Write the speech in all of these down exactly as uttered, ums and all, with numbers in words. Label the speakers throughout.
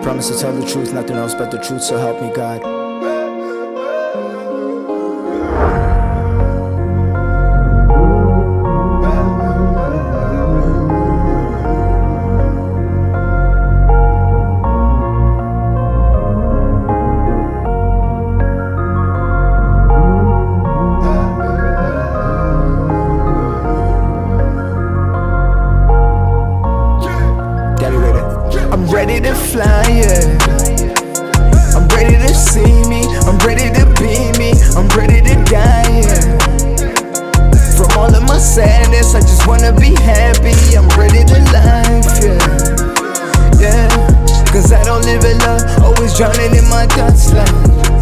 Speaker 1: Promise to tell the truth, nothing else but the truth, so help me God.
Speaker 2: I'm ready to fly, yeah. I'm ready to see me, I'm ready to be me, I'm ready to die, yeah. From all of my sadness, I just wanna be happy. I'm ready to life, yeah. Yeah, cause I don't live in love, always drowning in my thoughts like.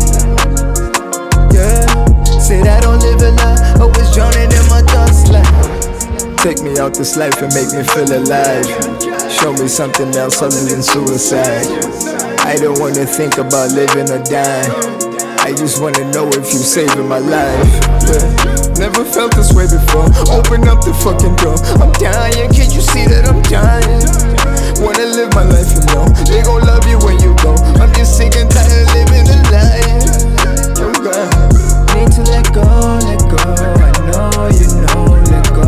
Speaker 2: Yeah, said I don't live in love, always drowning in my thoughts like.
Speaker 1: Take me out this life and make me feel alive. Show me something else other than suicide. I don't wanna think about living or dying. I just wanna know if you saving my life. Yeah. Never felt this way before. Open up the fucking door. I'm dying, can't you see that I'm dying? Wanna live my life, you know. They gon' love you when you go. I'm just sick and tired of living a lie. Oh God,
Speaker 2: need to let go, let go. I know you know, let go.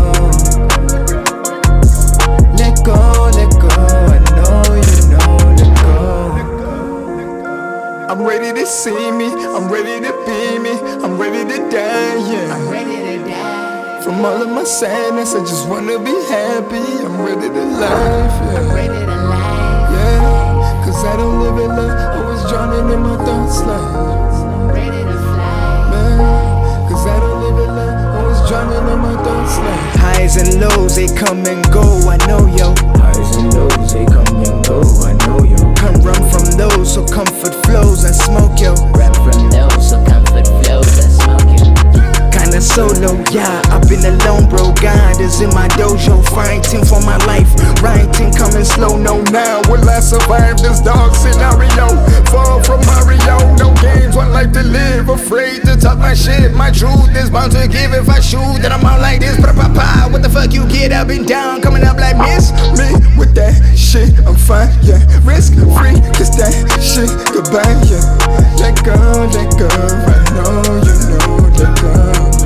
Speaker 2: Let go, let go. I know you know, let go. I'm ready to see me, I'm ready to be me, I'm ready to die, yeah.
Speaker 3: I'm ready to die.
Speaker 2: From all of my sadness, I just wanna be happy. I'm ready to live, yeah.
Speaker 3: I'm ready to live.
Speaker 2: Yeah, cause I don't live in love, always drowning in my thoughts like.
Speaker 3: I'm ready to fly.
Speaker 2: Man, cause I don't live in love, always drowning in my thoughts like.
Speaker 1: Highs and lows, they come and go, I know yo.
Speaker 2: Highs and lows, they come and go, I know yo.
Speaker 1: Come run from those, so comfort flows and smoke yo.
Speaker 3: Run from those, so comfort flows and smoke you.
Speaker 1: Kinda solo, yeah, I've been alone bro. God is in my dojo, fighting for my life. Writing coming slow, no now will I survive this dark scenario. Far from Mario, no games, one life to live. Afraid to talk my shit, my truth is bound to give. If I shoot, then I'm out like this, pa-pa-pa. What the fuck you get up and down, coming up like miss
Speaker 2: Me with that shit, I'm fine, yeah. Risk free, cause that shit goodbye, yeah. Let go, let go, I know you know, let go.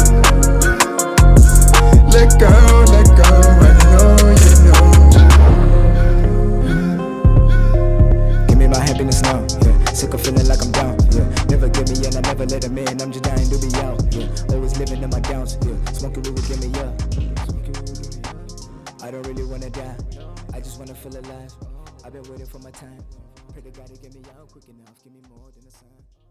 Speaker 2: Let go, let go, I know you
Speaker 1: know. Give me my happiness now, yeah. Sick of feeling like I'm down, yeah. Never give me in, I never let them in. I'm just dying to be out, yeah. Always living in my downs, yeah. Smoking weed will give me up. I don't really wanna die, I just wanna feel alive. I've been waiting for my time. Pray to God to get me out quick enough, give me more than a sign.